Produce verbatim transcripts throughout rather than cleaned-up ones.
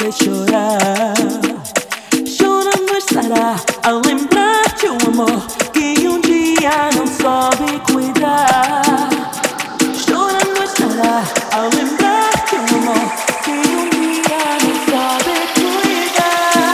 fez chorar. Chorando estará ao lembrar de um amor que um dia não soube cuidar. Chorando estará ao lembrar de um amor que um dia não soube cuidar.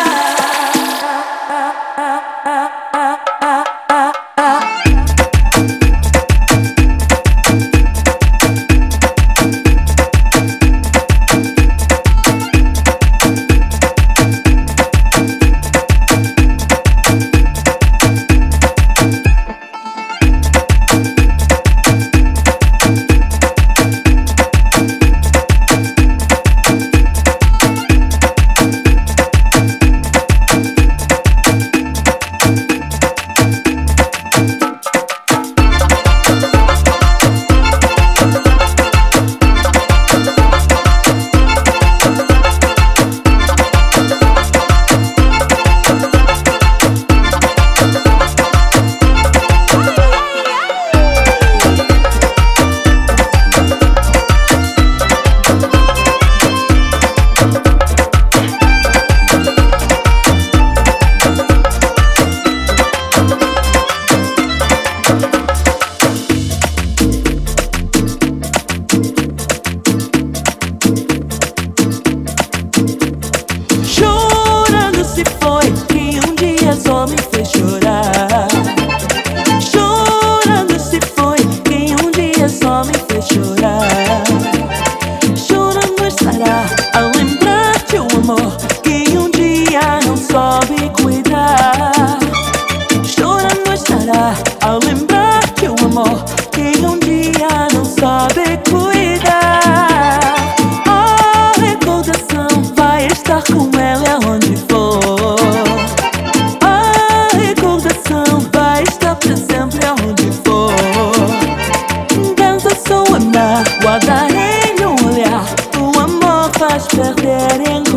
Só me fez chorar. Chorando se foi quem um dia só me fez chorar. Chorando estará ao lembrar de um amor que um dia não soube cuidar. Chorando estará ao lembrar de um amor que um dia não soube cuidar. Oh, recordação vai estar com ela aonde for. Guarda em um olhar, o amor faz perder em